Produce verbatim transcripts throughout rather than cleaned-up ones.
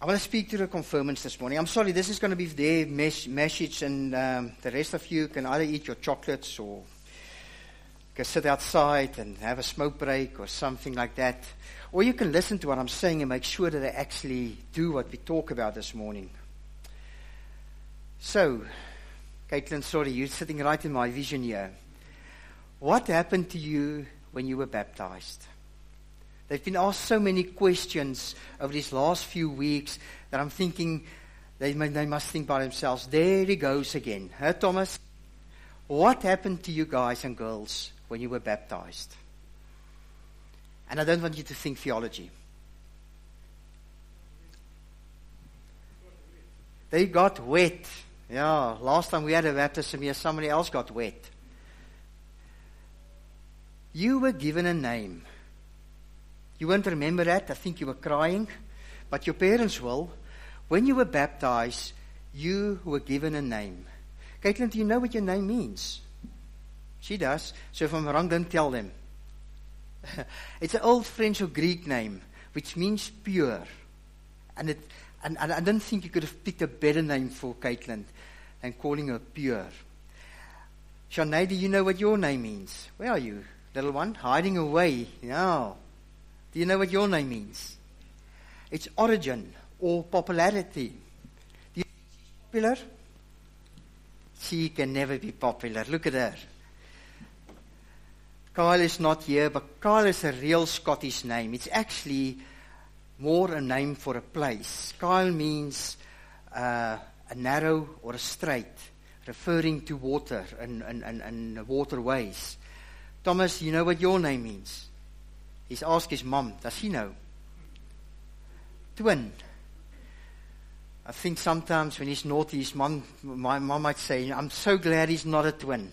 I want to speak to the confirmants this morning. I'm sorry, this is going to be their mes- message, and um, the rest of you can either eat your chocolates or go sit outside and have a smoke break or something like that. Or you can listen to what I'm saying and make sure that they actually do what we talk about this morning. So, Caitlin, sorry, you're sitting right in my vision here. What happened to you when you were baptized? They've been asked so many questions over these last few weeks that I'm thinking they, may, they must think by themselves, there he goes again. Huh, Thomas? What happened to you guys and girls when you were baptized? And I don't want you to think theology. They got wet. Yeah, last time we had a baptism here, somebody else got wet. You were given a name. You won't remember that. I think you were crying. But your parents will. When you were baptized, you were given a name. Caitlin, do you know what your name means? She does. So if I'm wrong, don't tell them. It's an old French or Greek name, which means pure. And, it, and, and I don't think you could have picked a better name for Caitlin than calling her pure. Shanae, do you know what your name means? Where are you, little one? Hiding away. No. Do you know what your name means? It's origin or popularity. Do you think she's popular? She can never be popular. Look at her. Kyle is not here, but Kyle is a real Scottish name. It's actually more a name for a place. Kyle means uh, a narrow or a straight, referring to water and, and, and, and waterways. Thomas, you know what your name means? He's asked his mom. Does he know? Twin. I think sometimes when he's naughty, his mom, my mom might say, I'm so glad he's not a twin.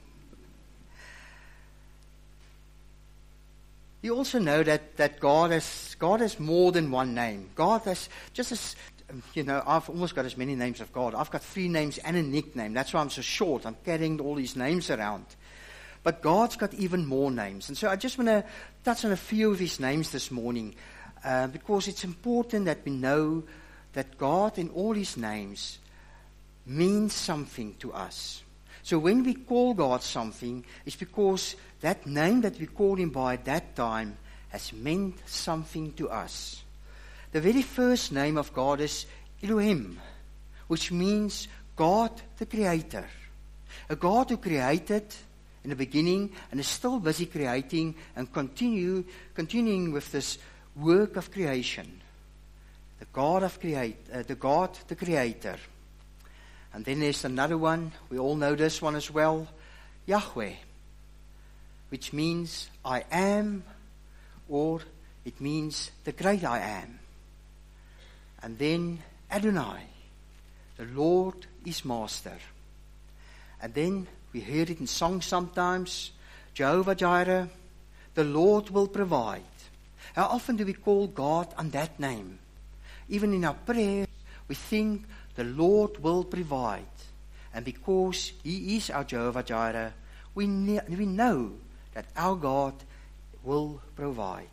You also know that, that God has God has more than one name. God has, just as, you know, I've almost got as many names of God. I've got three names and a nickname. That's why I'm so short. I'm carrying all these names around. But God's got even more names. And so I just want to touch on a few of his names this morning, uh, because it's important that we know that God in all his names means something to us. So when we call God something, it's because that name that we call him by at that time has meant something to us. The very first name of God is Elohim, which means God the Creator. A God who created in the beginning and is still busy creating and continue continuing with this work of creation. The God of create, uh, the God, the Creator. And then there's another one. We all know this one as well, Yahweh, which means I am, or it means the great I am. And then Adonai, the Lord is Master. And then we hear it in songs sometimes, Jehovah Jireh, the Lord will provide. How often do we call God on that name? Even in our prayers, we think the Lord will provide. And because he is our Jehovah Jireh, we, ne- we know that our God will provide.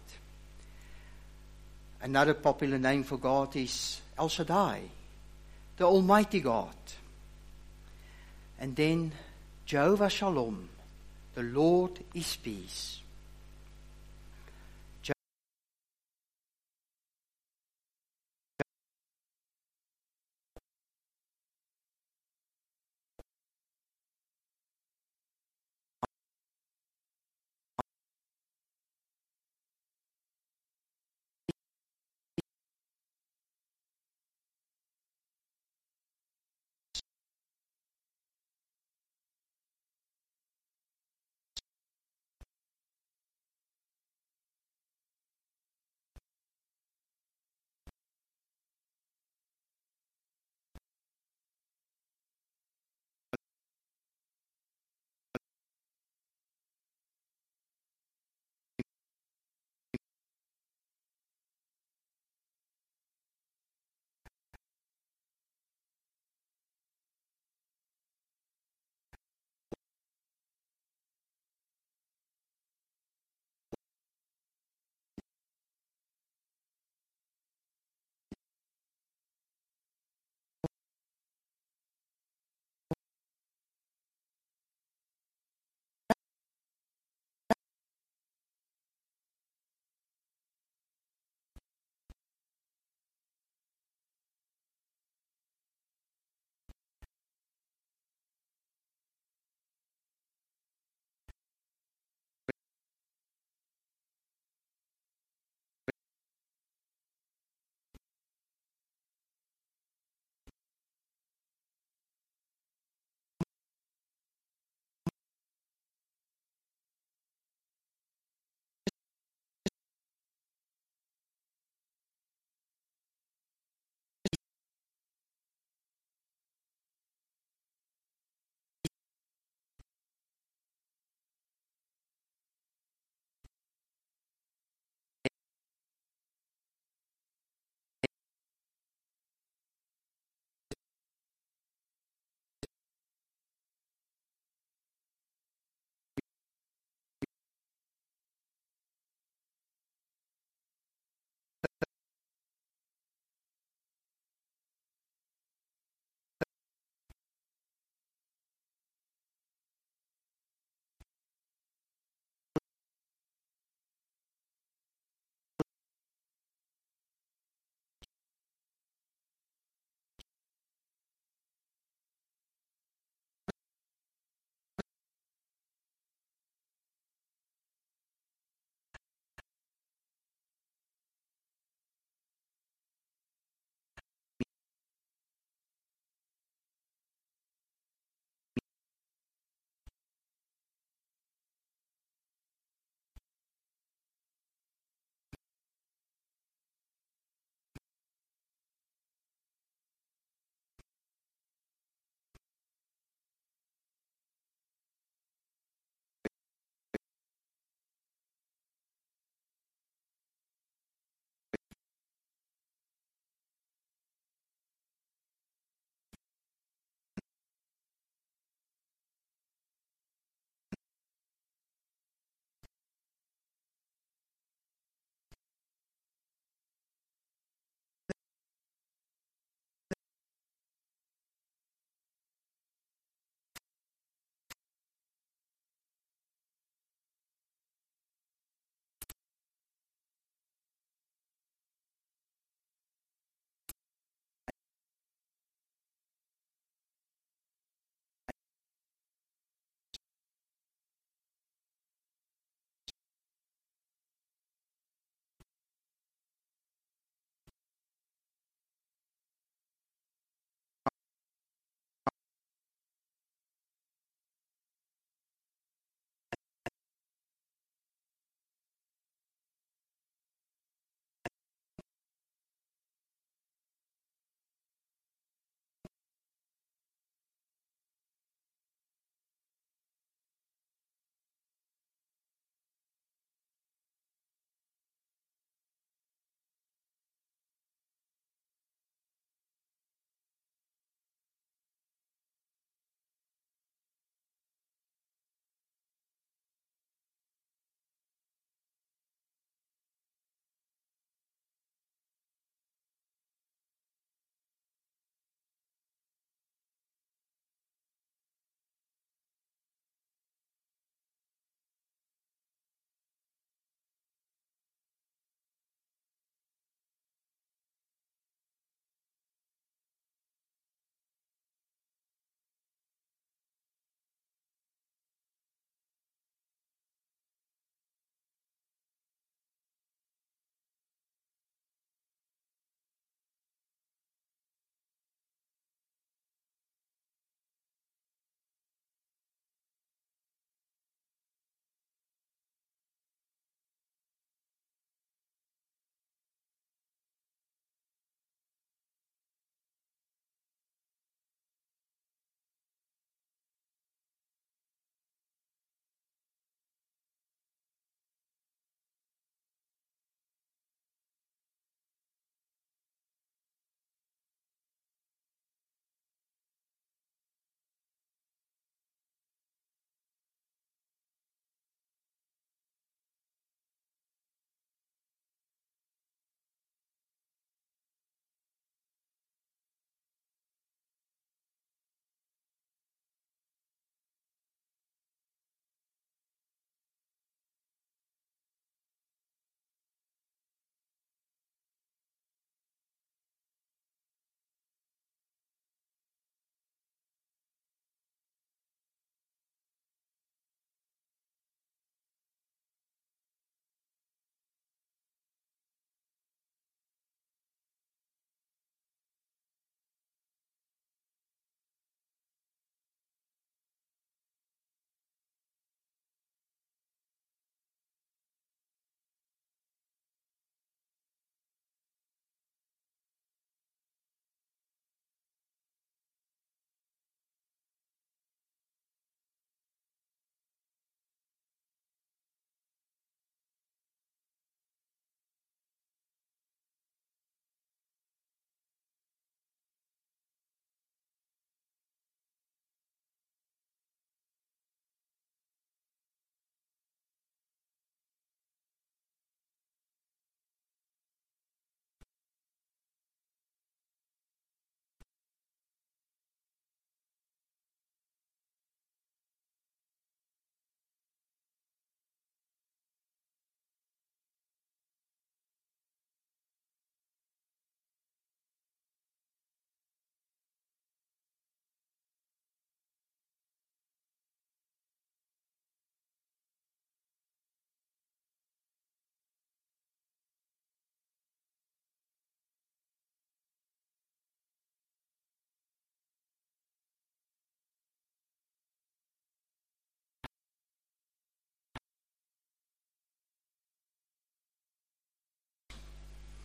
Another popular name for God is El Shaddai, the Almighty God. And then Jehovah Shalom, the Lord is peace.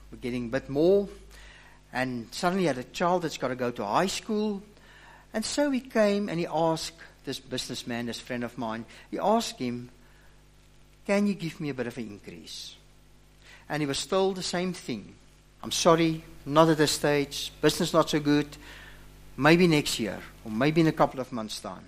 were getting a bit more. And suddenly he had a child that's got to go to high school. And so he came and he asked this businessman, this friend of mine, he asked him, can you give me a bit of an increase? And he was told the same thing. I'm sorry, not at this stage, business not so good, maybe next year, or maybe in a couple of months' time.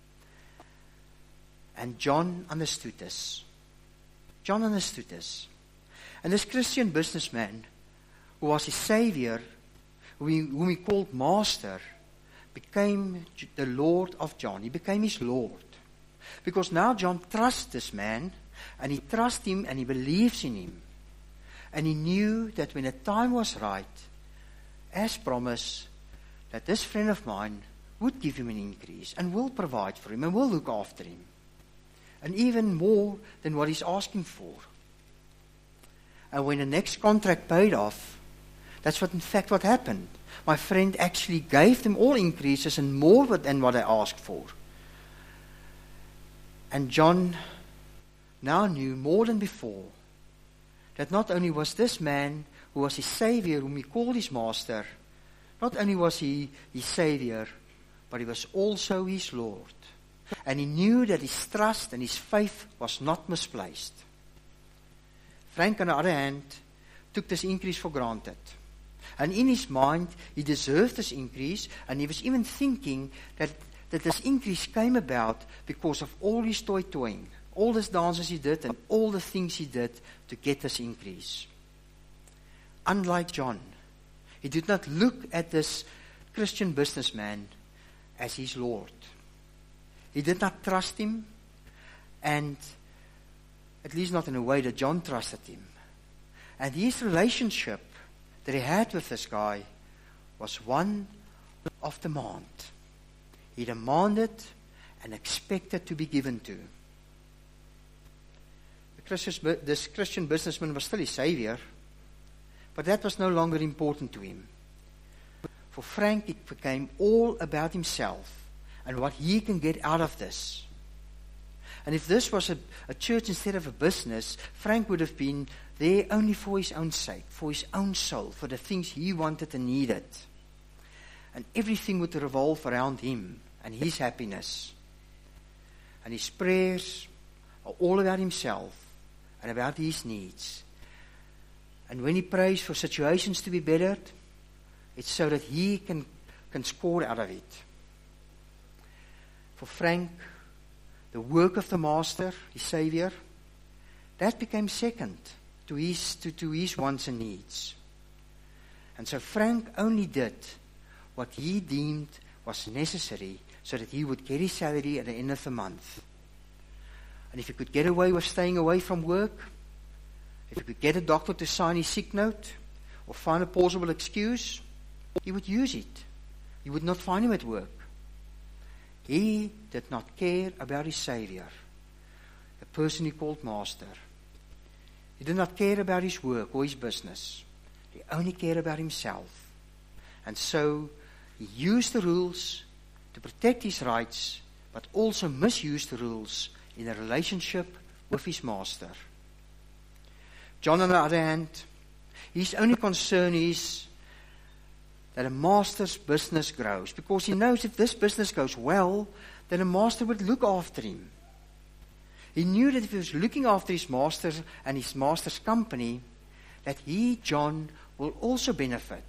And John understood this. John understood this. And this Christian businessman, who was his savior, whom he, whom he called master, became the Lord of John. He became his Lord. Because now John trusts this man, and he trusts him, and he believes in him. And he knew that when the time was right, as promised, that this friend of mine would give him an increase, and will provide for him, and will look after him. And even more than what he's asking for. And when the next contract paid off, that's what in fact what happened. My friend actually gave them all increases and more than what they asked for. And John now knew more than before that not only was this man who was his savior, whom he called his master, not only was he his savior, but he was also his Lord. And he knew that his trust and his faith was not misplaced. Frank, on the other hand, took this increase for granted. And in his mind, he deserved this increase, and he was even thinking that, that this increase came about because of all his toy-toying, all these dances he did, and all the things he did to get this increase. Unlike John, he did not look at this Christian businessman as his Lord. He did not trust him, and at least not in a way that John trusted him. And his relationship that he had with this guy was one of demand. He demanded and expected to be given to. This Christian businessman was still his savior, but that was no longer important to him. For Frank, it became all about himself and what he can get out of this. And if this was a, a church instead of a business, Frank would have been there only for his own sake, for his own soul, for the things he wanted and needed. And everything would revolve around him and his happiness. And his prayers are all about himself and about his needs. And when he prays for situations to be bettered, it's so that he can, can score out of it. For Frank, the work of the Master, his Savior, that became second to his, to, to his wants and needs. And so Frank only did what he deemed was necessary so that he would get his salary at the end of the month. And if he could get away with staying away from work, if he could get a doctor to sign his sick note or find a plausible excuse, he would use it. He would not find him at work. He did not care about his Savior, the person he called Master. He did not care about his work or his business. He only cared about himself. And so he used the rules to protect his rights, but also misused the rules in a relationship with his Master. John, on the other hand, his only concern is that a master's business grows, because he knows if this business goes well, then a master would look after him. He knew that if he was looking after his master and his master's company, that he, John, will also benefit.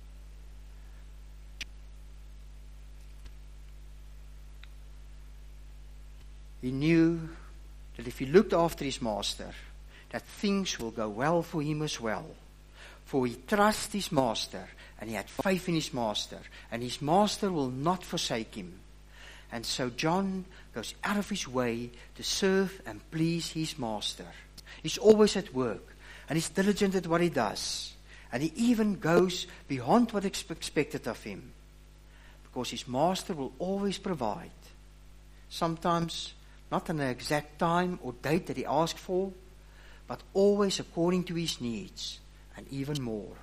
He knew that if he looked after his master, that things will go well for him as well. For he trusts his master, and he had faith in his master, and his master will not forsake him. And so John goes out of his way to serve and please his master. He's always at work, and he's diligent at what he does. And he even goes beyond what is expected of him, because his master will always provide. Sometimes not on the exact time or date that he asked for, but always according to his needs, and even more.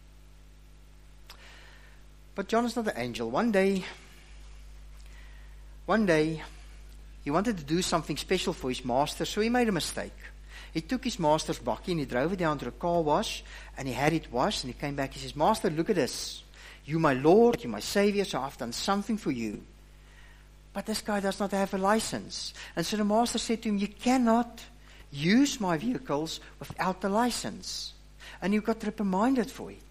But John is not an angel. One day, one day, he wanted to do something special for his master, so he made a mistake. He took his master's bakkie and he drove it down to the car wash and he had it washed and he came back. He says, Master, look at this. You my Lord, you my Savior, so I've done something for you. But this guy does not have a license. And so the master said to him, you cannot use my vehicles without the license. And you got reprimanded for it.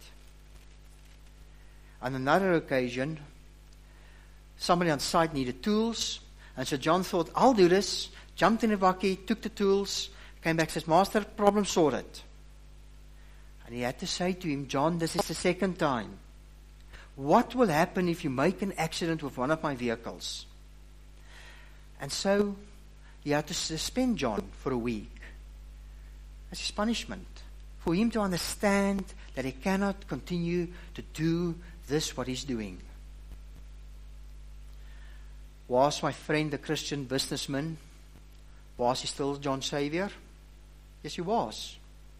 On another occasion, somebody on site needed tools. And so John thought, I'll do this. Jumped in the bakkie, took the tools, came back, says, Master, problem sorted. And he had to say to him, John, this is the second time. What will happen if you make an accident with one of my vehicles? And so he had to suspend John for a week as his punishment, for him to understand that he cannot continue to do this what he's doing. Was my friend a Christian businessman? Was he still John's Savior? Yes, he was.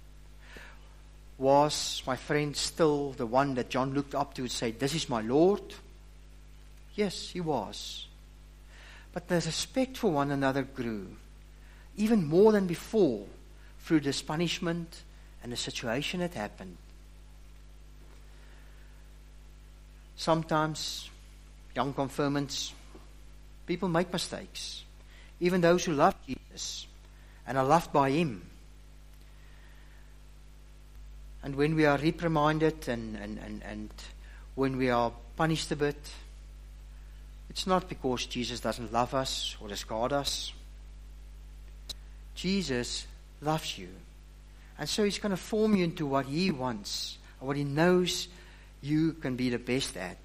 Was my friend still the one that John looked up to and said, this is my Lord? Yes, he was. But the respect for one another grew, even more than before, through this punishment and the situation that happened. Sometimes, young confirmants, people make mistakes. Even those who love Jesus and are loved by Him. And when we are reprimanded and, and, and, and when we are punished a bit, it's not because Jesus doesn't love us or discard us. Jesus loves you. And so He's going to form you into what He wants, or what He knows you can be the best at.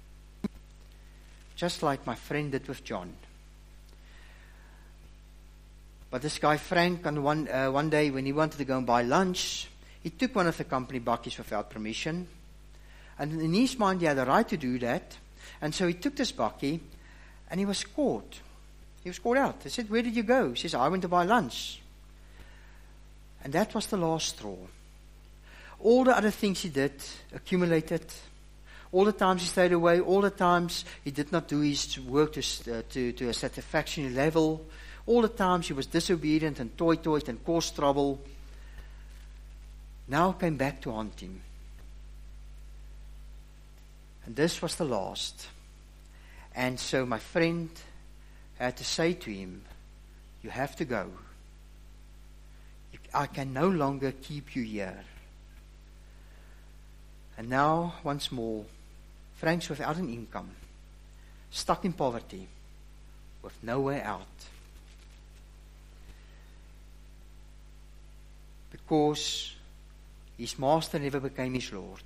Just like my friend did with John. But this guy Frank, on one, uh, one day when he wanted to go and buy lunch, he took one of the company bakkies without permission. And in his mind, he had the right to do that. And so he took this bakkie, and he was caught. He was caught out. They said, where did you go? He says, I went to buy lunch. And that was the last straw. All the other things he did accumulated. All the times he stayed away, all the times he did not do his work to, uh, to, to a satisfactory level. All the times he was disobedient and toy-toyed and caused trouble. Now came back to haunt him. And this was the last. And so my friend had to say to him, you have to go. I can no longer keep you here. And now, once more, Frank's without an income, stuck in poverty, with no way out. Because his master never became his Lord.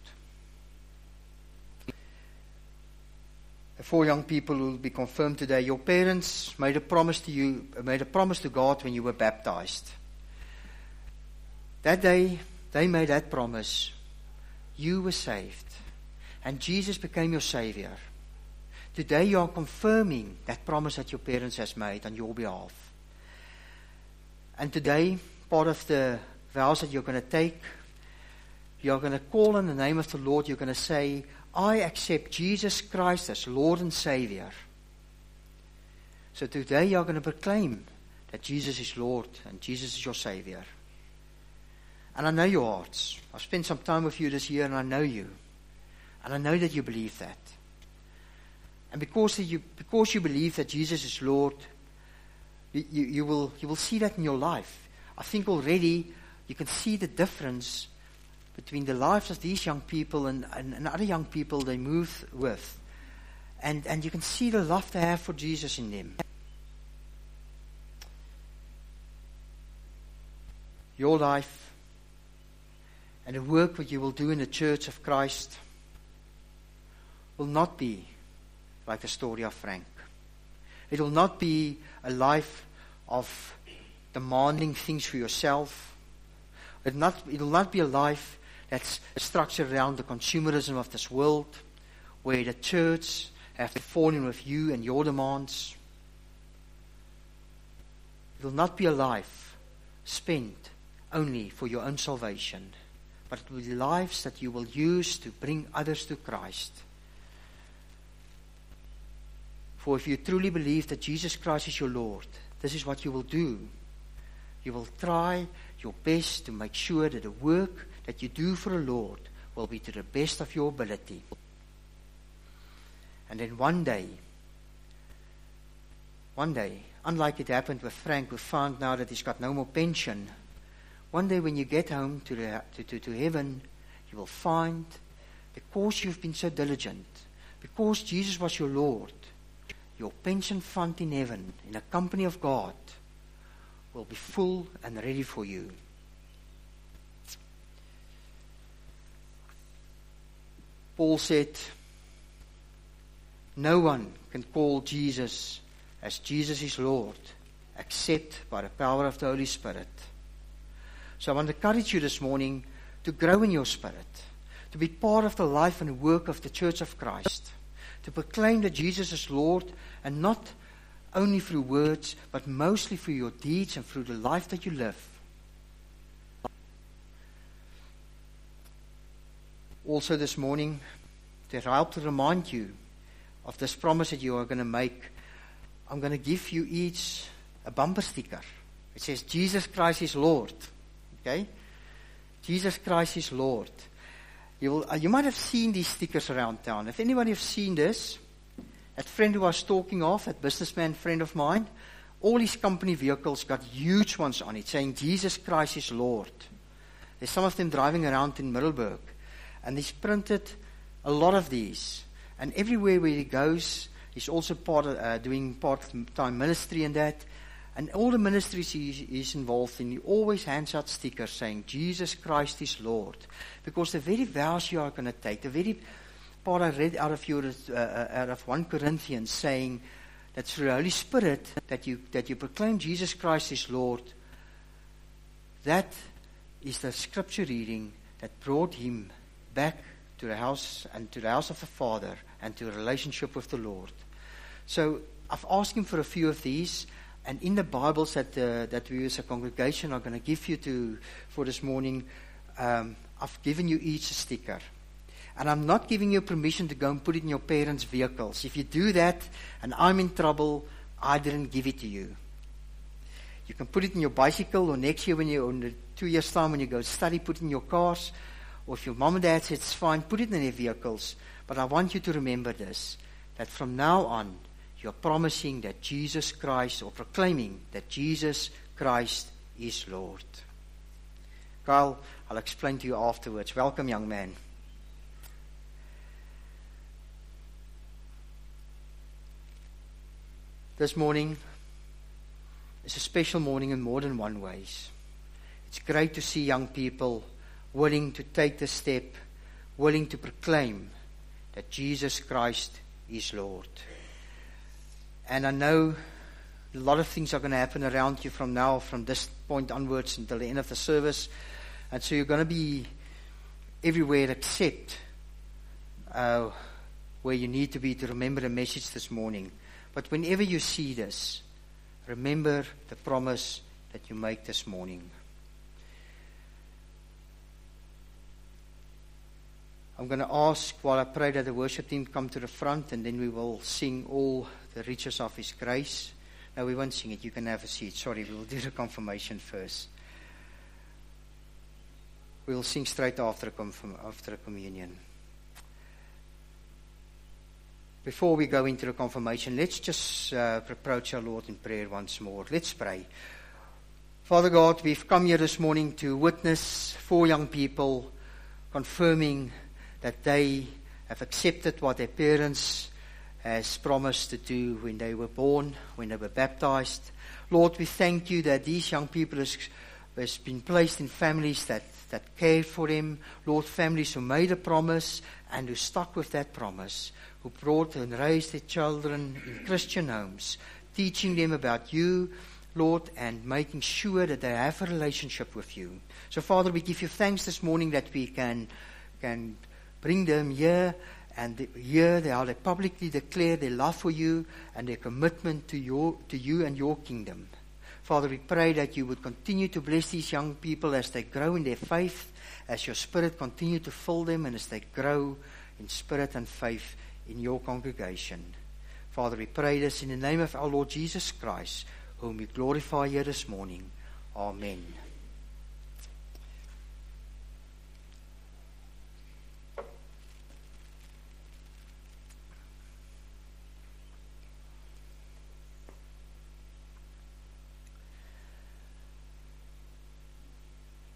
The four young people who will be confirmed today, your parents made a promise to you, made a promise to God when you were baptized. That day, they made that promise. You were saved. And Jesus became your Savior. Today you are confirming that promise that your parents has made on your behalf. And today, part of the vows that you're going to take, you're going to call on the name of the Lord. You're going to say, I accept Jesus Christ as Lord and Savior. So today you're going to proclaim that Jesus is Lord and Jesus is your Savior. And I know your hearts. I've spent some time with you this year and I know you. And I know that you believe that. And because you, because you believe that Jesus is Lord, you, you, you, will, you will see that in your life. I think already you can see the difference between the lives of these young people and, and, and other young people they move with. And, and you can see the love they have for Jesus in them. Your life and the work that you will do in the church of Christ will not be like the story of Frank. It will not be a life of demanding things for yourself. It, not, it will not be a life that's structured around the consumerism of this world, where the church have to fall in with you and your demands. It will not be a life spent only for your own salvation, but it will be lives that you will use to bring others to Christ. For if you truly believe that Jesus Christ is your Lord, this is what you will do. You will try your best to make sure that the work that you do for the Lord will be to the best of your ability. And then one day, one day, unlike it happened with Frank, who found now that he's got no more pension, one day when you get home to, the, to, to, to heaven, you will find, because you've been so diligent, because Jesus was your Lord, your pension fund in heaven, in the company of God, will be full and ready for you. Paul said, no one can call Jesus as Jesus is Lord, except by the power of the Holy Spirit. So I want to encourage you this morning to grow in your spirit, to be part of the life and work of the Church of Christ, to proclaim that Jesus is Lord, and not only through words, but mostly through your deeds and through the life that you live. Also this morning, to help to remind you of this promise that you are going to make, I'm going to give you each a bumper sticker. It says, Jesus Christ is Lord. Okay? Jesus Christ is Lord. You, will, uh, you might have seen these stickers around town. If anybody has seen this, that friend who I was talking of, that businessman friend of mine, all his company vehicles got huge ones on it saying, Jesus Christ is Lord. There's some of them driving around in Middelburg. And he's printed a lot of these. And everywhere where he goes, he's also part of, uh, doing part-time ministry in that. And all the ministries he's, he's involved in, he always hands out stickers saying, Jesus Christ is Lord. Because the very vows you are going to take, the very part I read out of your, uh, out of First Corinthians, saying that through the Holy Spirit that you that you proclaim Jesus Christ is Lord, that is the scripture reading that brought him back to the house and to the house of the Father and to a relationship with the Lord. So I've asked him for a few of these, and in the Bibles that uh, that we as a congregation are going to give you to for this morning, um, I've given you each a sticker. And I'm not giving you permission to go and put it in your parents' vehicles. If you do that and I'm in trouble, I didn't give it to you. You can put it in your bicycle, or next year when you, or in two years' time when you go study, put it in your cars. Or if your mom and dad says it's fine, put it in their vehicles. But I want you to remember this, that from now on, you're promising that Jesus Christ, or proclaiming that Jesus Christ is Lord. Kyle, I'll explain to you afterwards. Welcome, young man. This morning is a special morning in more than one ways. It's great to see young people willing to take the step, willing to proclaim that Jesus Christ is Lord. And I know a lot of things are going to happen around you from now, from this point onwards until the end of the service. And so you're going to be everywhere except uh, where you need to be to remember the message this morning. But whenever you see this, remember the promise that you make this morning. I'm going to ask while I pray that the worship team come to the front, and then we will sing all the riches of His grace. No, we won't sing it. You can have a seat. Sorry, we will do the confirmation first. We will sing straight after the, confirm, after the communion. Before we go into the confirmation, let's just uh, approach our Lord in prayer once more. Let's pray. Father God, we've come here this morning to witness four young people confirming that they have accepted what their parents has promised to do when they were born, when they were baptized. Lord, we thank you that these young people has, has been placed in families that, that cared for them. Lord, families who made a promise and who stuck with that promise, who brought and raised their children in Christian homes, teaching them about you, Lord, and making sure that they have a relationship with you. So, Father, we give you thanks this morning that we can, can bring them here, and here they are, they publicly declare their love for you and their commitment to your to you and your kingdom. Father, we pray that you would continue to bless these young people as they grow in their faith, as your Spirit continue to fill them, and as they grow in spirit and faith in your congregation. Father, we pray this in the name of our Lord Jesus Christ, whom we glorify here this morning. Amen.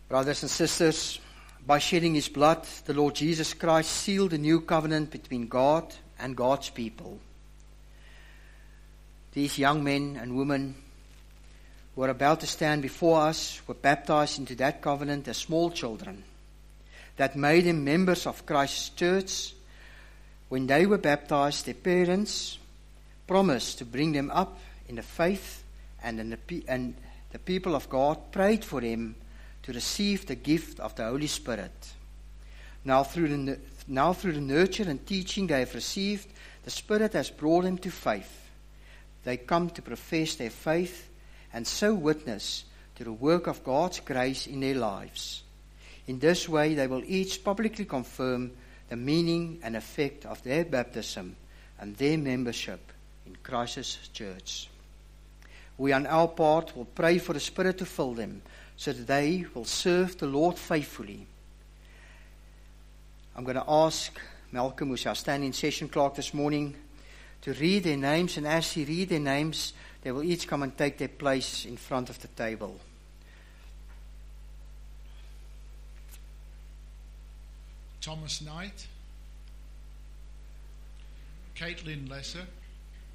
Brothers and sisters, by shedding his blood, the Lord Jesus Christ sealed a new covenant between God and God's people. These young men and women who are about to stand before us were baptized into that covenant as small children. That made them members of Christ's church. When they were baptized, their parents promised to bring them up in the faith, and, in the, pe- and the people of God prayed for them to receive the gift of the Holy Spirit. Now through the, now through the nurture and teaching they have received, the Spirit has brought them to faith. They come to profess their faith and so witness to the work of God's grace in their lives. In this way, they will each publicly confirm the meaning and effect of their baptism and their membership in Christ's church. We on our part will pray for the Spirit to fill them so that they will serve the Lord faithfully. I'm going to ask Malcolm, who's our standing session clerk this morning, to read their names, and as he reads their names, they will each come and take their place in front of the table. Thomas Knight, Caitlin Lesser,